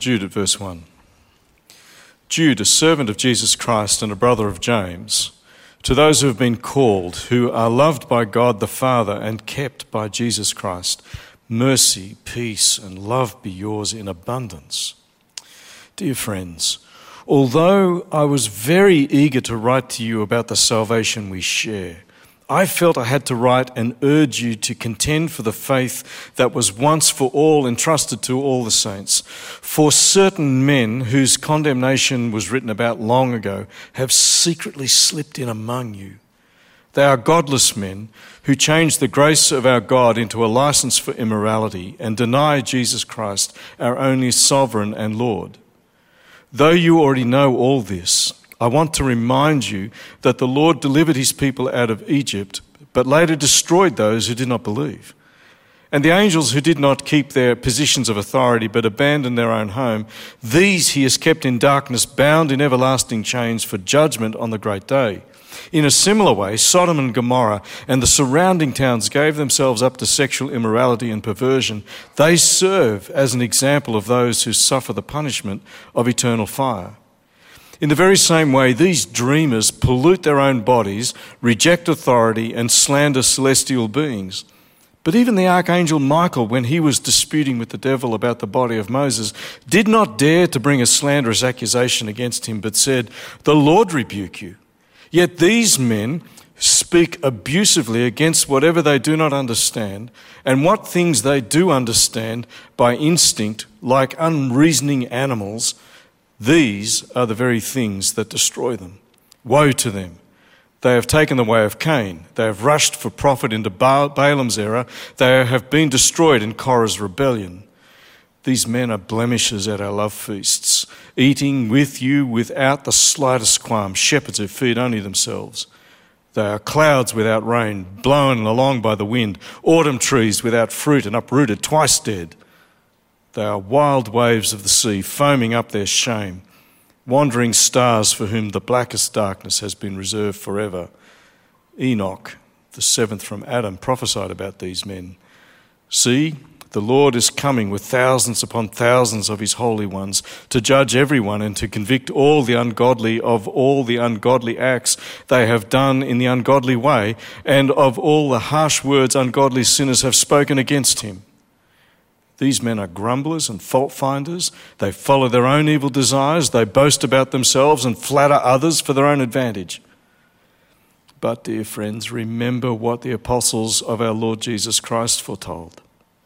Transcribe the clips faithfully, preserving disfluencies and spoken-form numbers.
Jude at verse one. Jude, a servant of Jesus Christ and a brother of James, to those who have been called, who are loved by God the Father and kept by Jesus Christ, mercy, peace, and love be yours in abundance. Dear friends, although I was very eager to write to you about the salvation we share, I felt I had to write and urge you to contend for the faith that was once for all entrusted to all the saints. For certain men whose condemnation was written about long ago have secretly slipped in among you. They are godless men who change the grace of our God into a license for immorality and deny Jesus Christ, our only sovereign and Lord. Though you already know all this, I want to remind you that the Lord delivered his people out of Egypt, but later destroyed those who did not believe. And the angels who did not keep their positions of authority but abandoned their own home, these he has kept in darkness, bound in everlasting chains for judgment on the great day. In a similar way, Sodom and Gomorrah and the surrounding towns gave themselves up to sexual immorality and perversion. They serve as an example of those who suffer the punishment of eternal fire. In the very same way, these dreamers pollute their own bodies, reject authority, and slander celestial beings. But even the archangel Michael, when he was disputing with the devil about the body of Moses, did not dare to bring a slanderous accusation against him, but said, "The Lord rebuke you." Yet these men speak abusively against whatever they do not understand, and what things they do understand by instinct, like unreasoning animals. These are the very things that destroy them. Woe to them! They have taken the way of Cain. They have rushed for profit into ba- Balaam's error. They have been destroyed in Korah's rebellion. These men are blemishes at our love feasts, eating with you without the slightest qualm, shepherds who feed only themselves. They are clouds without rain, blown along by the wind, autumn trees without fruit and uprooted, twice dead. They are wild waves of the sea, foaming up their shame, wandering stars for whom the blackest darkness has been reserved forever. Enoch, the seventh from Adam, prophesied about these men. See, the Lord is coming with thousands upon thousands of his holy ones to judge everyone and to convict all the ungodly of all the ungodly acts they have done in the ungodly way and of all the harsh words ungodly sinners have spoken against him. These men are grumblers and fault finders. They follow their own evil desires. They boast about themselves and flatter others for their own advantage. But, dear friends, remember what the apostles of our Lord Jesus Christ foretold.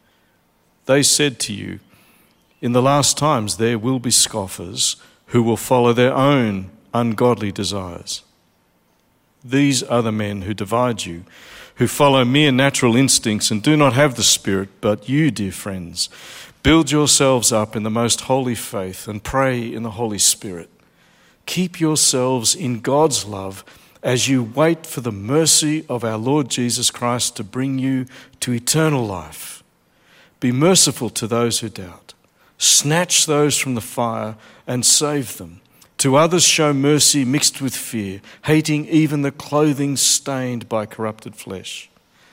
They said to you, in the last times there will be scoffers who will follow their own ungodly desires. These are the men who divide you, who follow mere natural instincts and do not have the Spirit, but you, dear friends, build yourselves up in the most holy faith and pray in the Holy Spirit. Keep yourselves in God's love as you wait for the mercy of our Lord Jesus Christ to bring you to eternal life. Be merciful to those who doubt. Snatch those from the fire and save them. To others show mercy mixed with fear, hating even the clothing stained by corrupted flesh.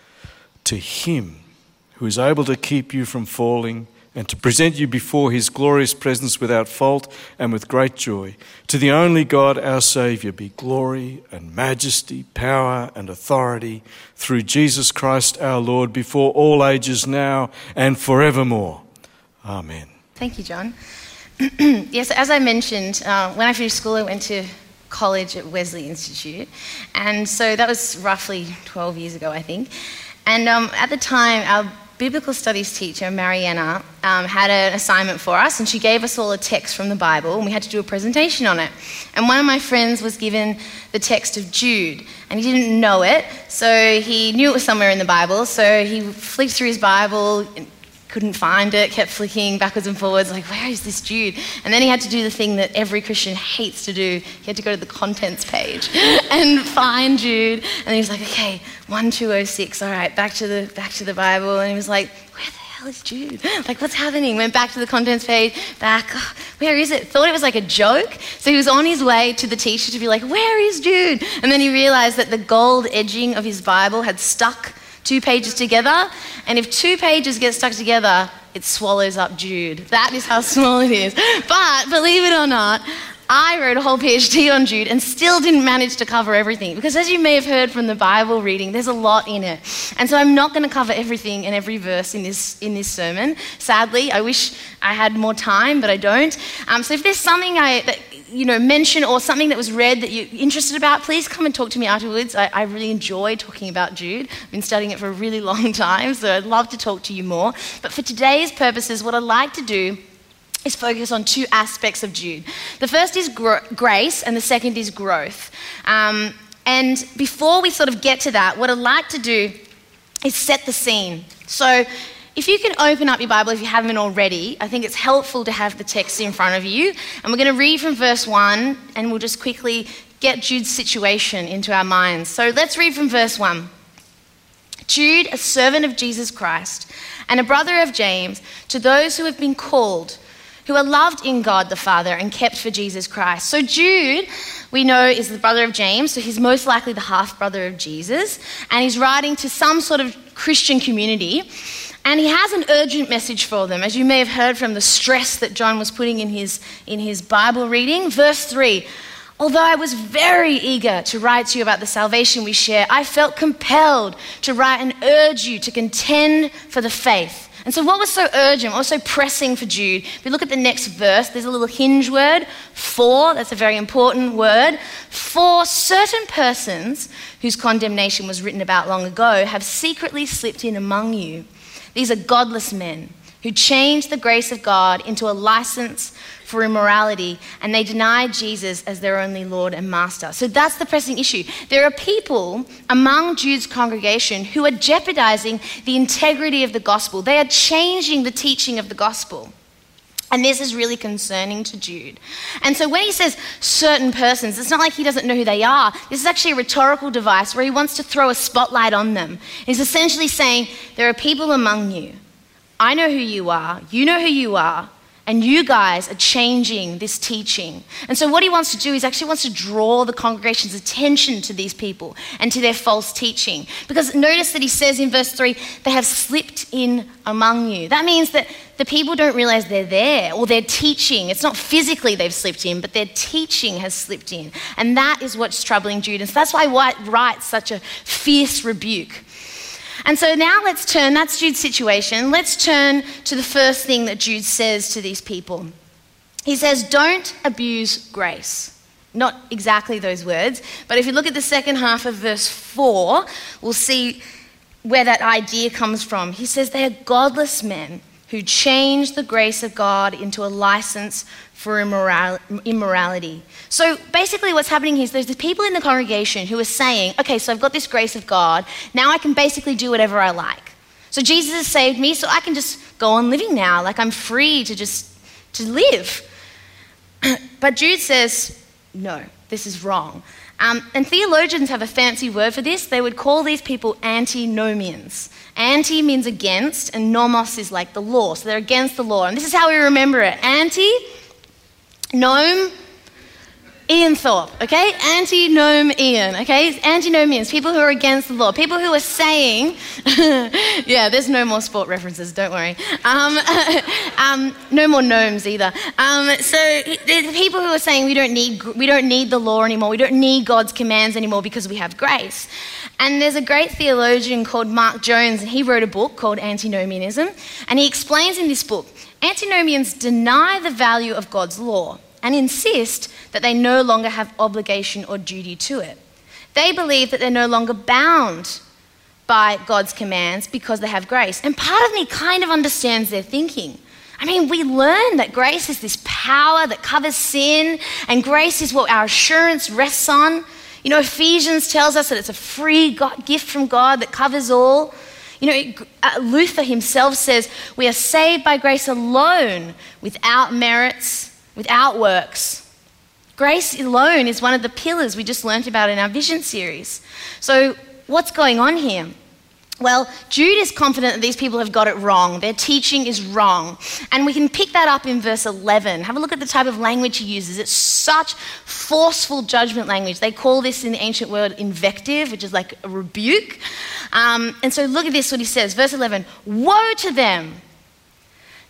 To him who is able to keep you from falling and to present you before his glorious presence without fault and with great joy, to the only God our Saviour be glory and majesty, power and authority through Jesus Christ our Lord before all ages now and forevermore. Amen. Thank you, John. Yes, as I mentioned, uh, when I finished school, I went to college at Wesley Institute. And so that was roughly twelve years ago, I think. And um, at the time, our biblical studies teacher, Mariana, um, had an assignment for us, and she gave us all a text from the Bible, and we had to do a presentation on it. And one of my friends was given the text of Jude, and he didn't know it, so he knew it was somewhere in the Bible, so he flicked through his Bible, couldn't find it, kept flicking backwards and forwards, like, where is this Jude? And then he had to do the thing that every Christian hates to do. He had to go to the contents page and find Jude. And he was like, okay, one two oh six, all right, back to the back to the Bible. And he was like, where the hell is Jude? Like, what's happening? Went back to the contents page, back, oh, where is it? Thought it was like a joke. So he was on his way to the teacher to be like, where is Jude? And then he realized that the gold edging of his Bible had stuck two pages together, and if two pages get stuck together, it swallows up Jude. That is how small it is. But believe it or not, I wrote a whole PhD on Jude and still didn't manage to cover everything, because as you may have heard from the Bible reading, there's a lot in it. And so I'm not going to cover everything and every verse in this in this sermon. Sadly, I wish I had more time, but I don't. Um, so if there's something I that, you know mention or something that was read that you're interested about, please come and talk to me afterwards. I, I really enjoy talking about Jude. I've been studying it for a really long time, so I'd love to talk to you more. But for today's purposes, what I'd like to do is focus on two aspects of Jude. The first is gr- grace and the second is growth. Um, and before we sort of get to that, what I'd like to do is set the scene. So if you can open up your Bible if you haven't already, I think it's helpful to have the text in front of you. And we're going to read from verse one, and we'll just quickly get Jude's situation into our minds. So let's read from verse one. Jude, a servant of Jesus Christ and a brother of James, to those who have been called, who are loved in God the Father and kept for Jesus Christ. So Jude, we know, is the brother of James, so he's most likely the half-brother of Jesus, and he's writing to some sort of Christian community, and he has an urgent message for them, as you may have heard from the stress that John was putting in his, in his Bible reading. Verse three, although I was very eager to write to you about the salvation we share, I felt compelled to write and urge you to contend for the faith. And so what was so urgent, what was so pressing for Jude? If we look at the next verse, there's a little hinge word, for, that's a very important word. For certain persons whose condemnation was written about long ago have secretly slipped in among you. These are godless men who changed the grace of God into a license for immorality, and they deny Jesus as their only Lord and Master. So that's the pressing issue. There are people among Jude's congregation who are jeopardizing the integrity of the gospel. They are changing the teaching of the gospel. And this is really concerning to Jude. And so when he says certain persons, it's not like he doesn't know who they are. This is actually a rhetorical device where he wants to throw a spotlight on them. He's essentially saying, there are people among you. I know who you are. You know who you are. And you guys are changing this teaching. And so what he wants to do is actually wants to draw the congregation's attention to these people and to their false teaching. Because notice that he says in verse three, they have slipped in among you. That means that the people don't realize they're there, or their teaching. It's not physically they've slipped in, but their teaching has slipped in. And that is what's troubling Jude. And so that's why White writes such a fierce rebuke. And so now let's turn, that's Jude's situation. Let's turn to the first thing that Jude says to these people. He says, don't abuse grace. Not exactly those words, but if you look at the second half of verse four, we'll see where that idea comes from. He says they are godless men who change the grace of God into a license for immoral- immorality. So basically what's happening is there's the people in the congregation who are saying, okay, so I've got this grace of God, now I can basically do whatever I like. So Jesus has saved me, so I can just go on living now, like I'm free to just to live. But Jude says, no, this is wrong. Um, and theologians have a fancy word for this. They would call these people antinomians. Anti means against, and nomos is like the law. So they're against the law. And this is how we remember it. Anti, gnome, Ian Thorpe, okay? Anti-gnome Ian, okay? Antinomians, people who are against the law, people who are saying, yeah, there's no more sport references, don't worry. Um, um, no more gnomes either. Um, so the people who are saying we don't need we don't need the law anymore, we don't need God's commands anymore because we have grace. And there's a great theologian called Mark Jones, and he wrote a book called Antinomianism, and he explains in this book, antinomians deny the value of God's law and insist that they no longer have obligation or duty to it. They believe that they're no longer bound by God's commands because they have grace. And part of me kind of understands their thinking. I mean, we learn that grace is this power that covers sin, and grace is what our assurance rests on. You know, Ephesians tells us that it's a free God, gift from God that covers all. You know, Luther himself says, we are saved by grace alone, without merits, without works. Grace alone is one of the pillars we just learnt about in our Vision series. So what's going on here? Well, Jude is confident that these people have got it wrong. Their teaching is wrong. And we can pick that up in verse eleven. Have a look at the type of language he uses. It's such forceful judgment language. They call this in the ancient world invective, which is like a rebuke. Um, and so look at this, what he says. Verse eleven, woe to them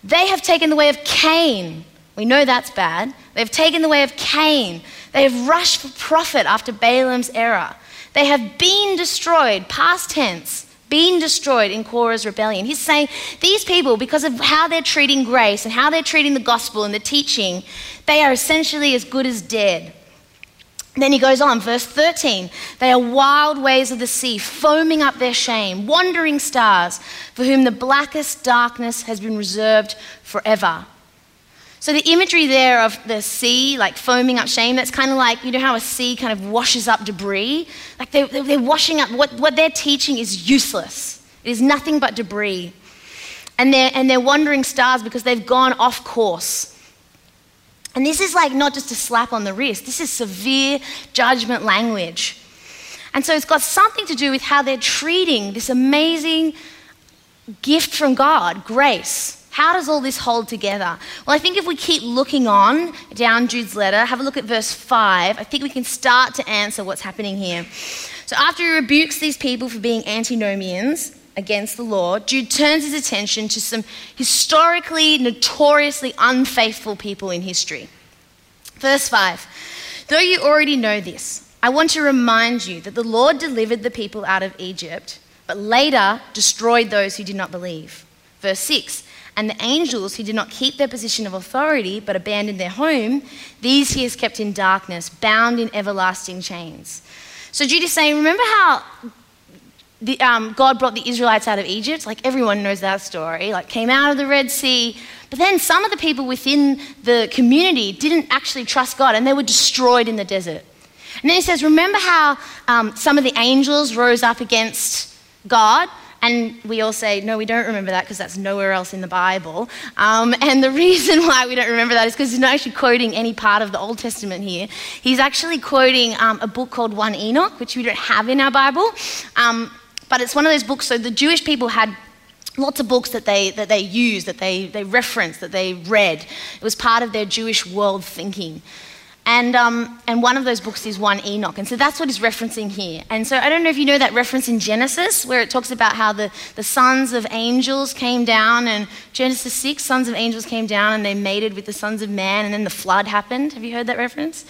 They have taken the way of Cain. We know that's bad. They've taken the way of Cain. They have rushed for profit after Balaam's error. They have been destroyed, past tense, been destroyed in Korah's rebellion. He's saying these people, because of how they're treating grace and how they're treating the gospel and the teaching, they are essentially as good as dead. Then he goes on, verse thirteen, they are wild waves of the sea, foaming up their shame, wandering stars, for whom the blackest darkness has been reserved forever. So the imagery there of the sea, like foaming up shame, that's kind of like, you know how a sea kind of washes up debris? Like they're, they're washing up, what, what they're teaching is useless. It is nothing but debris. And they're, and they're wandering stars because they've gone off course. And this is like not just a slap on the wrist, this is severe judgment language. And so it's got something to do with how they're treating this amazing gift from God, grace. How does all this hold together? Well, I think if we keep looking on down Jude's letter, have a look at verse five, I think we can start to answer what's happening here. So after he rebukes these people for being antinomians against the law, Jude turns his attention to some historically, notoriously unfaithful people in history. Verse five, though you already know this, I want to remind you that the Lord delivered the people out of Egypt, but later destroyed those who did not believe. Verse six, and the angels who did not keep their position of authority but abandoned their home, these he has kept in darkness, bound in everlasting chains. So Jude is saying, remember how the, um, God brought the Israelites out of Egypt? Like everyone knows that story, like came out of the Red Sea. But then some of the people within the community didn't actually trust God and they were destroyed in the desert. And then he says, remember how um, some of the angels rose up against God? And we all say, no, we don't remember that because that's nowhere else in the Bible. Um, and the reason why we don't remember that is because he's not actually quoting any part of the Old Testament here. He's actually quoting um, a book called First Enoch, which we don't have in our Bible. Um, but it's one of those books, so the Jewish people had lots of books that they that they used, that they, they referenced, that they read. It was part of their Jewish world thinking. And um, and one of those books is First Enoch. And so that's what he's referencing here. And so I don't know if you know that reference in Genesis, where it talks about how the, the sons of angels came down, and Genesis six, sons of angels came down and they mated with the sons of man, and then the flood happened. Have you heard that reference?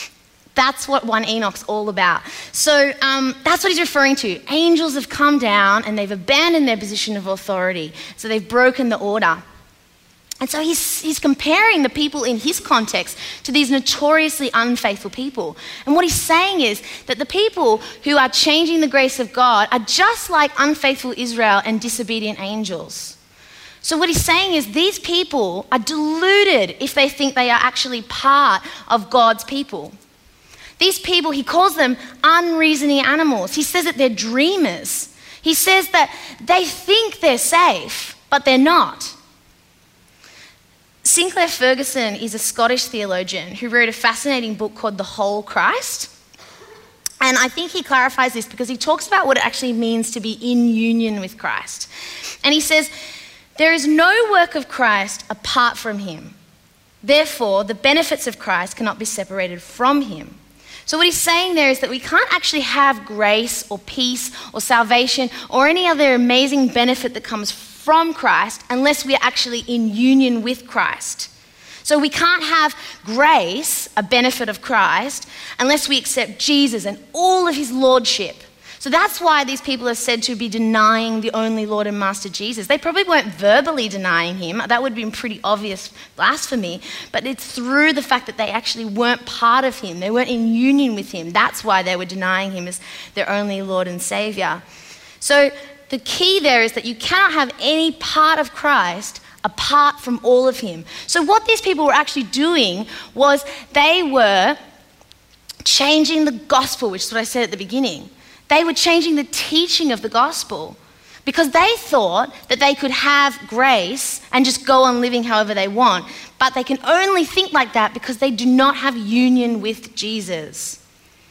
That's what First Enoch's all about. So um, that's what he's referring to. Angels have come down and they've abandoned their position of authority. So they've broken the order. And so he's, he's comparing the people in his context to these notoriously unfaithful people. And what he's saying is that the people who are changing the grace of God are just like unfaithful Israel and disobedient angels. So what he's saying is these people are deluded if they think they are actually part of God's people. These people, he calls them unreasoning animals. He says that they're dreamers. He says that they think they're safe, but they're not. Sinclair Ferguson is a Scottish theologian who wrote a fascinating book called The Whole Christ. And I think he clarifies this because he talks about what it actually means to be in union with Christ. And he says, there is no work of Christ apart from him. Therefore, the benefits of Christ cannot be separated from him. So what he's saying there is that we can't actually have grace or peace or salvation or any other amazing benefit that comes from Christ unless we are actually in union with Christ. So we can't have grace, a benefit of Christ, unless we accept Jesus and all of his lordship. So that's why these people are said to be denying the only Lord and Master Jesus. They probably weren't verbally denying him. That would have been pretty obvious blasphemy. But it's through the fact that they actually weren't part of him. They weren't in union with him. That's why they were denying him as their only Lord and Savior. So the key there is that you cannot have any part of Christ apart from all of him. So what these people were actually doing was they were changing the gospel, which is what I said at the beginning. They were changing the teaching of the gospel because they thought that they could have grace and just go on living however they want. But they can only think like that because they do not have union with Jesus.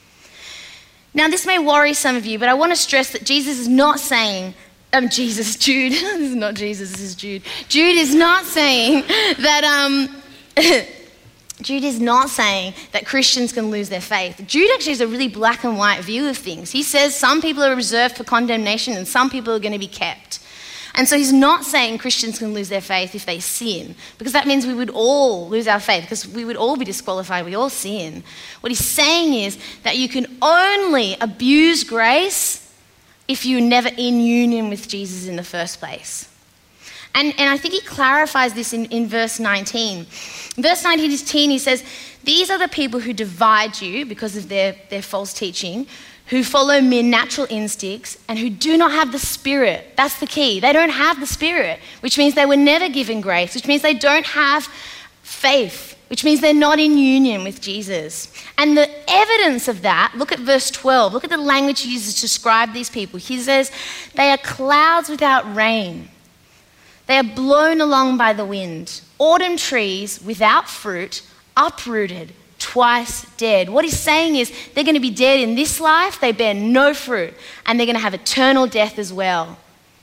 Now, this may worry some of you, but I want to stress that Jesus is not saying, um, Jesus, Jude, this is not Jesus, this is Jude. Jude is not saying that, um, Jude is not saying that Christians can lose their faith. Jude actually has a really black and white view of things. He says some people are reserved for condemnation and some people are going to be kept. And so he's not saying Christians can lose their faith if they sin, because that means we would all lose our faith, because we would all be disqualified. We all sin. What he's saying is that you can only abuse grace if you're never in union with Jesus in the first place. And, and I think he clarifies this in, in verse nineteen. In verse nineteen, he says, these are the people who divide you because of their, their false teaching, who follow mere natural instincts and who do not have the Spirit. That's the key. They don't have the Spirit, which means they were never given grace, which means they don't have faith, which means they're not in union with Jesus. And the evidence of that, look at verse twelve. Look at the language he uses to describe these people. He says, they are clouds without rain. They are blown along by the wind. Autumn trees without fruit, uprooted, twice dead. What he's saying is they're going to be dead in this life, they bear no fruit, and they're going to have eternal death as well.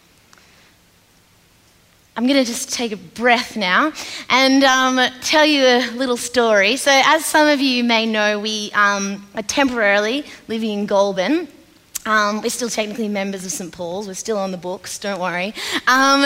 I'm going to just take a breath now and um, tell you a little story. So as some of you may know, we um, are temporarily living in Goulburn. Um, we're still technically members of Saint Paul's. We're still on the books, don't worry. Um,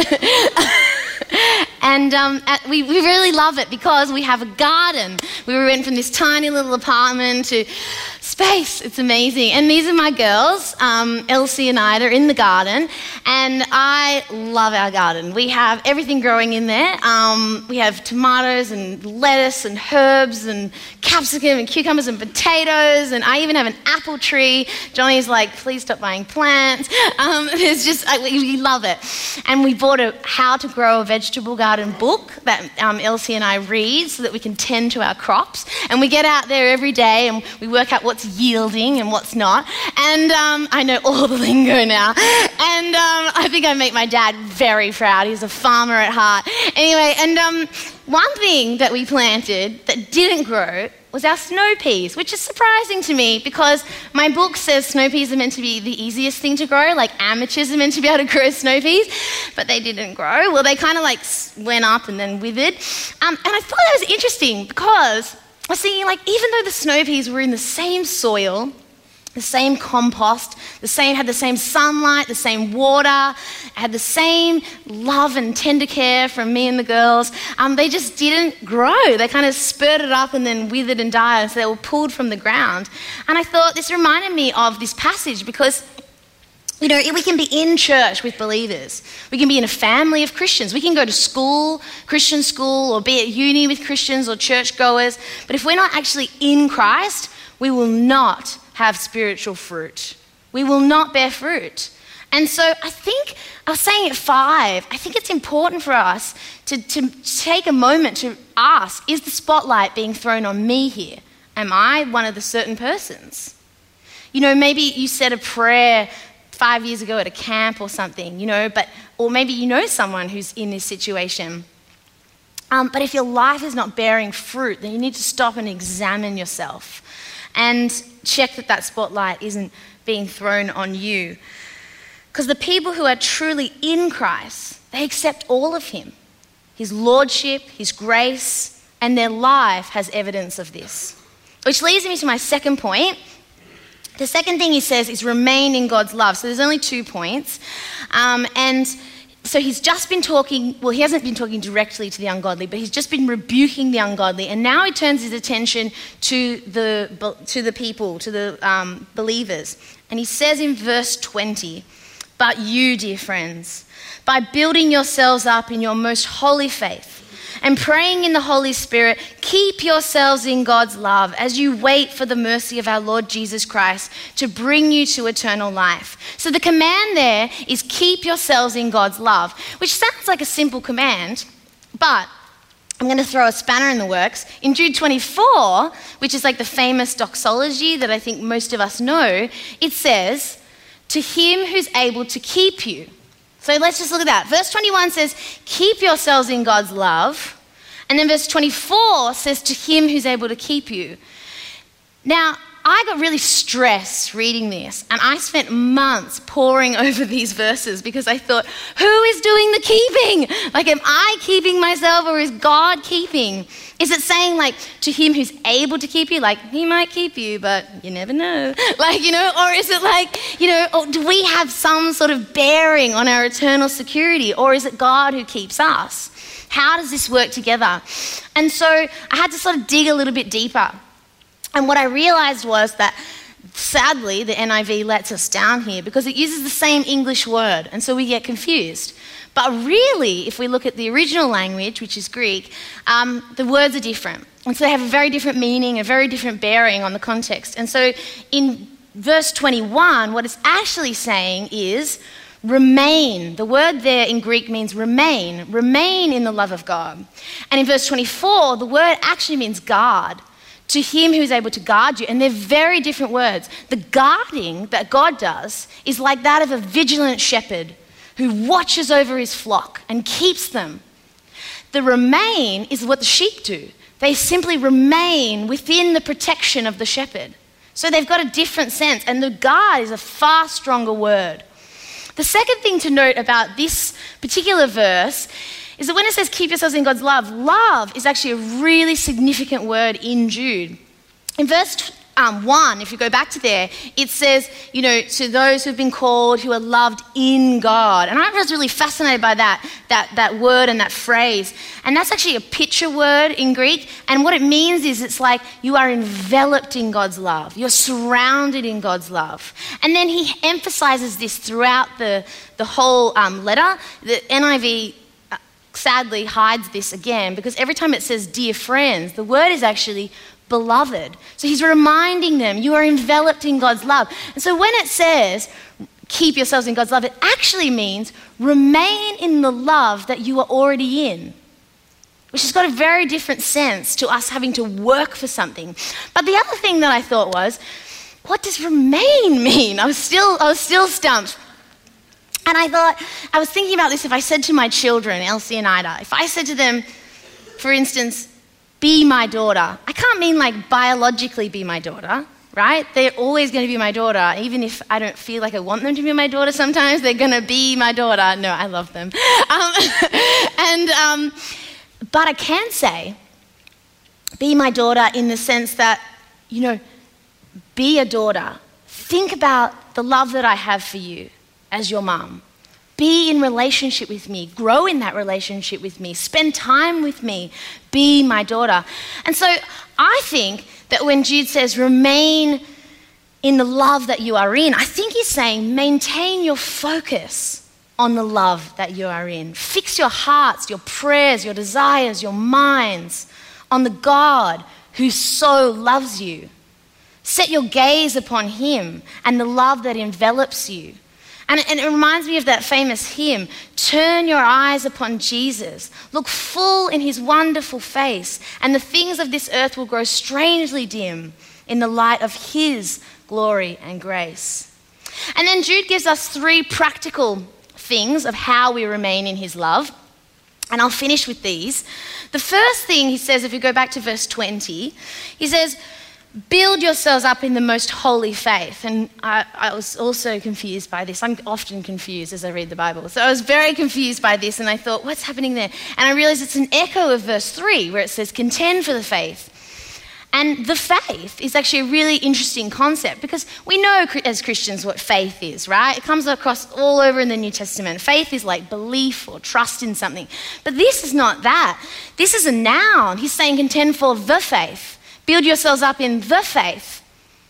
and um, at, we, we really love it because we have a garden. We went from this tiny little apartment to space. It's amazing. And these are my girls, um, Elsie and Ida, in the garden. And I love our garden. We have everything growing in there. Um, we have tomatoes and lettuce and herbs and capsicum and cucumbers and potatoes. And I even have an apple tree. Johnny's like, please stop buying plants. Um, it's just, uh, we, we love it. And we bought a How to Grow a Vegetable Garden book that um, Elsie and I read so that we can tend to our crops. And we get out there every day and we work out what's yielding and what's not. And um, I know all the lingo now. And um, I think I make my dad very proud. He's a farmer at heart. Anyway, and um, one thing that we planted that didn't grow was our snow peas, which is surprising to me because my book says snow peas are meant to be the easiest thing to grow, like amateurs are meant to be able to grow snow peas, but they didn't grow. Well, they kind of like went up and then withered. Um, and I thought that was interesting because I was thinking, like, even though the snow peas were in the same soil, the same compost, the same had the same sunlight, the same water, had the same love and tender care from me and the girls, um, they just didn't grow. They kind of spurted up and then withered and died, so they were pulled from the ground. And I thought this reminded me of this passage because, you know, we can be in church with believers. We can be in a family of Christians. We can go to school, Christian school, or be at uni with Christians or churchgoers. But if we're not actually in Christ, we will not have spiritual fruit. We will not bear fruit. And so I think, I was saying at five, I think it's important for us to, to take a moment to ask, is the spotlight being thrown on me here? Am I one of the certain persons? You know, maybe you said a prayer five years ago at a camp or something, you know, but or maybe you know someone who's in this situation. Um, but if your life is not bearing fruit, then you need to stop and examine yourself and check that that spotlight isn't being thrown on you. Because the people who are truly in Christ, they accept all of him, his lordship, his grace, and their life has evidence of this. Which leads me to my second point. The second thing he says is remain in God's love. So there's only two points. Um, and so he's just been talking, well, he hasn't been talking directly to the ungodly, but he's just been rebuking the ungodly. And now he turns his attention to the, to the people, to the um, believers. And he says in verse twenty, but you, dear friends, by building yourselves up in your most holy faith, and praying in the Holy Spirit, keep yourselves in God's love as you wait for the mercy of our Lord Jesus Christ to bring you to eternal life. So the command there is keep yourselves in God's love, which sounds like a simple command, but I'm going to throw a spanner in the works. In Jude twenty-four, which is like the famous doxology that I think most of us know, it says, to him who's able to keep you. So let's just look at that. Verse twenty-one says, keep yourselves in God's love. And then verse twenty-four says, to him who's able to keep you. Now, I got really stressed reading this, and I spent months poring over these verses because I thought, who is doing the keeping? Like, am I keeping myself, or is God keeping? Is it saying, like, to him who's able to keep you, like, he might keep you, but you never know? Like, you know, or is it like, you know, or do we have some sort of bearing on our eternal security, or is it God who keeps us? How does this work together? And so I had to sort of dig a little bit deeper. And what I realized was that, sadly, the N I V lets us down here because it uses the same English word, and so we get confused. But really, if we look at the original language, which is Greek, um, the words are different. And so they have a very different meaning, a very different bearing on the context. And so in verse twenty-one, what it's actually saying is remain. The word there in Greek means remain. Remain in the love of God. And in verse twenty-four, the word actually means guard. To him who is able to guard you. And they're very different words. The guarding that God does is like that of a vigilant shepherd who watches over his flock and keeps them. The remain is what the sheep do. They simply remain within the protection of the shepherd. So they've got a different sense, and the guard is a far stronger word. The second thing to note about this particular verse is that when it says keep yourselves in God's love, love is actually a really significant word in Jude. In verse um, one, if you go back to there, it says, you know, to those who've been called, who are loved in God. And I was really fascinated by that, that, that word and that phrase. And that's actually a picture word in Greek. And what it means is it's like you are enveloped in God's love. You're surrounded in God's love. And then he emphasizes this throughout the, the whole um, letter. The N I V sadly hides this again because every time it says dear friends, the word is actually beloved. So he's reminding them you are enveloped in God's love. And so when it says keep yourselves in God's love, it actually means remain in the love that you are already in, which has got a very different sense to us having to work for something. But the other thing that I thought was, what does remain mean? I was still, I was still stumped. And I thought, I was thinking about this if I said to my children, Elsie and Ida, if I said to them, for instance, be my daughter, I can't mean like biologically be my daughter, right? They're always going to be my daughter, even if I don't feel like I want them to be my daughter sometimes, they're going to be my daughter. No, I love them. Um, and, um, but I can say, be my daughter in the sense that, you know, be a daughter. Think about the love that I have for you as your mum. Be in relationship with me. Grow in that relationship with me. Spend time with me. Be my daughter. And so I think that when Jude says remain in the love that you are in, I think he's saying maintain your focus on the love that you are in. Fix your hearts, your prayers, your desires, your minds on the God who so loves you. Set your gaze upon him and the love that envelops you. And, and it reminds me of that famous hymn, turn your eyes upon Jesus, look full in his wonderful face, and the things of this earth will grow strangely dim in the light of his glory and grace. And then Jude gives us three practical things of how we remain in his love. And I'll finish with these. The first thing he says, if you go back to verse twenty, he says, build yourselves up in the most holy faith. And I, I was also confused by this. I'm often confused as I read the Bible. So I was very confused by this and I thought, what's happening there? And I realized it's an echo of verse three where it says, contend for the faith. And the faith is actually a really interesting concept because we know as Christians what faith is, right? It comes across all over in the New Testament. Faith is like belief or trust in something. But this is not that. This is a noun. He's saying contend for the faith. Build yourselves up in the faith.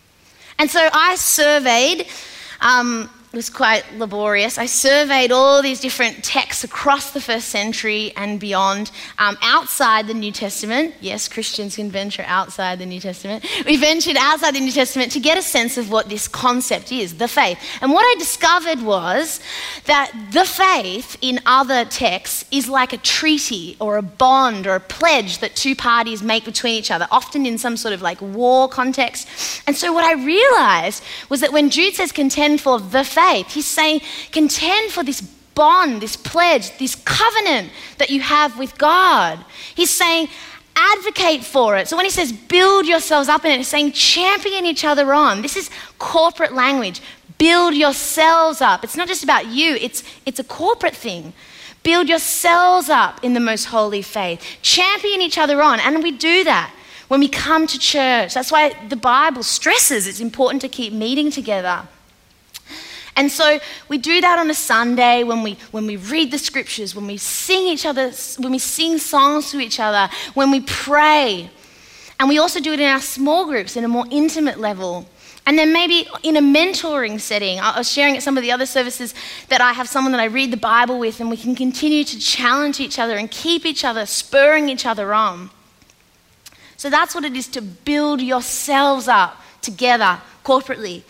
And so I surveyed, um, it was quite laborious, I surveyed all these different texts across the first century and beyond, um, outside the New Testament. Yes, Christians can venture outside the New Testament. We ventured outside the New Testament to get a sense of what this concept is, the faith. And what I discovered was that the faith in other texts is like a treaty or a bond or a pledge that two parties make between each other, often in some sort of like war context. And so what I realized was that when Jude says contend for the faith, he's saying contend for this bond, this pledge, this covenant that you have with God. He's saying advocate for it. So when he says build yourselves up in it, he's saying champion each other on. This is corporate language. Build yourselves up. It's not just about you, it's, it's a corporate thing. Build yourselves up in the most holy faith. Champion each other on. And we do that when we come to church. That's why the Bible stresses it's important to keep meeting together. And so we do that on a Sunday when we when we read the scriptures, when we sing each other, when we sing songs to each other, when we pray. And we also do it in our small groups in a more intimate level. And then maybe in a mentoring setting. I was sharing at some of the other services that I have someone that I read the Bible with, and we can continue to challenge each other and keep each other, spurring each other on. So that's what it is to build yourselves up together corporately.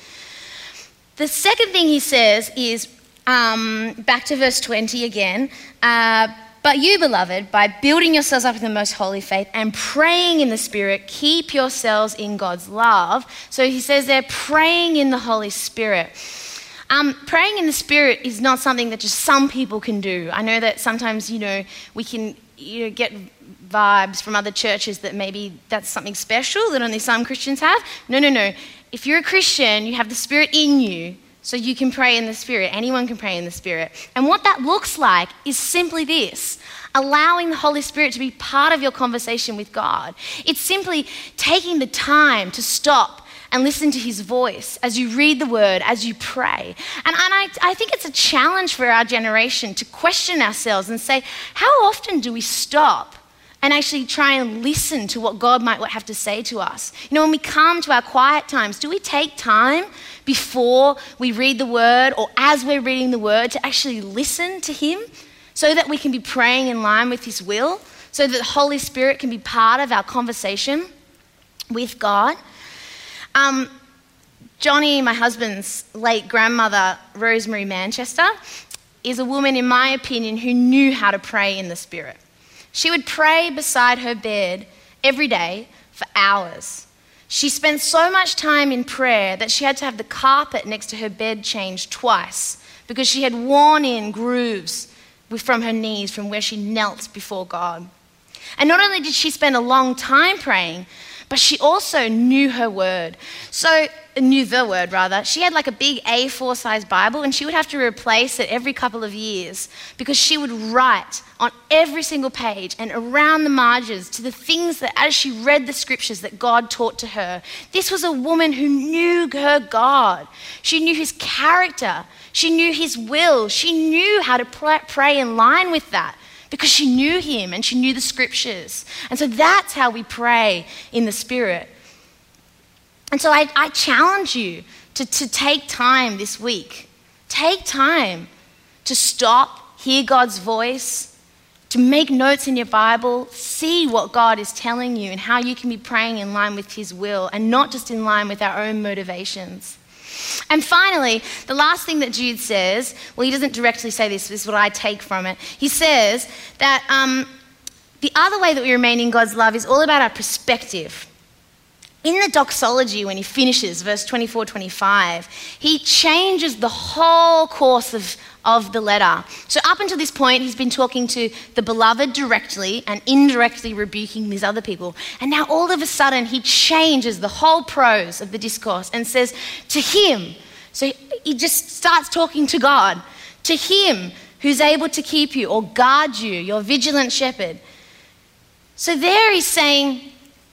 The second thing he says is, um, back to verse twenty again, uh, but you, beloved, by building yourselves up in the most holy faith and praying in the Spirit, keep yourselves in God's love. So he says they're praying in the Holy Spirit. Um, praying in the Spirit is not something that just some people can do. I know that sometimes, you know, we can you know, get vibes from other churches that maybe that's something special that only some Christians have. No, no, no. If you're a Christian, you have the Spirit in you, so you can pray in the Spirit. Anyone can pray in the Spirit. And what that looks like is simply this: allowing the Holy Spirit to be part of your conversation with God. It's simply taking the time to stop and listen to his voice as you read the word, as you pray. And, and I, I think it's a challenge for our generation to question ourselves and say, how often do we stop and actually try and listen to what God might have to say to us? You know, when we come to our quiet times, do we take time before we read the word or as we're reading the word to actually listen to him so that we can be praying in line with his will, so that the Holy Spirit can be part of our conversation with God? Um, Johnny, my husband's late grandmother, Rosemary Manchester, is a woman, in my opinion, who knew how to pray in the Spirit. She would pray beside her bed every day for hours. She spent so much time in prayer that she had to have the carpet next to her bed changed twice because she had worn in grooves from her knees from where she knelt before God. And not only did she spend a long time praying, but she also knew her word. So, knew the word rather. She had like a big A four size Bible, and she would have to replace it every couple of years because she would write on every single page and around the margins to the things that as she read the scriptures that God taught to her. This was a woman who knew her God. She knew his character. She knew his will. She knew how to pray in line with that, because she knew him and she knew the scriptures. And so that's how we pray in the Spirit. And so I, I challenge you to, to take time this week. Take time to stop, hear God's voice, to make notes in your Bible, see what God is telling you and how you can be praying in line with his will and not just in line with our own motivations. And finally, the last thing that Jude says, well, he doesn't directly say this, this is what I take from it. He says that um, the other way that we remain in God's love is all about our perspective. In the doxology, when he finishes, verse twenty-four, twenty-five, he changes the whole course of, of the letter. So up until this point, he's been talking to the beloved directly and indirectly rebuking these other people. And now all of a sudden, he changes the whole prose of the discourse and says, to him. So he just starts talking to God. To him who's able to keep you or guard you, your vigilant shepherd. So there he's saying,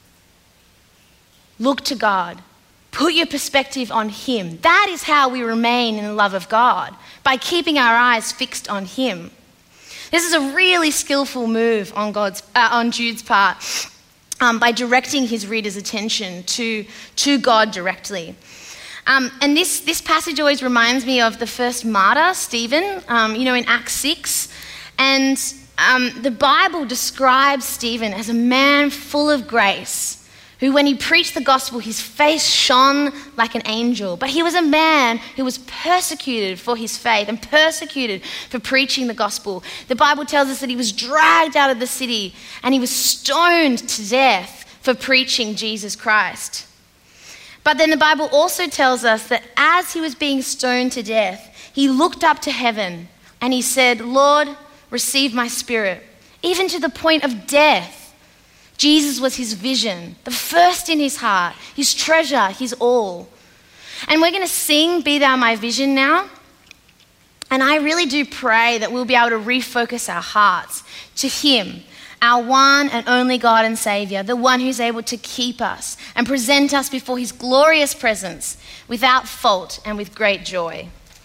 look to God. Put your perspective on him. That is how we remain in the love of God, by keeping our eyes fixed on him. This is a really skillful move on God's, uh, on Jude's part, um, by directing his reader's attention to, to God directly. Um, and this, this passage always reminds me of the first martyr, Stephen, um, you know, in Acts six. And um, the Bible describes Stephen as a man full of grace, who when he preached the gospel, his face shone like an angel. But he was a man who was persecuted for his faith and persecuted for preaching the gospel. The Bible tells us that he was dragged out of the city and he was stoned to death for preaching Jesus Christ. But then the Bible also tells us that as he was being stoned to death, he looked up to heaven and he said, Lord, receive my spirit, even to the point of death. Jesus was his vision, the first in his heart, his treasure, his all. And we're going to sing Be Thou My Vision now. And I really do pray that we'll be able to refocus our hearts to him, our one and only God and Saviour, the one who's able to keep us and present us before his glorious presence without fault and with great joy.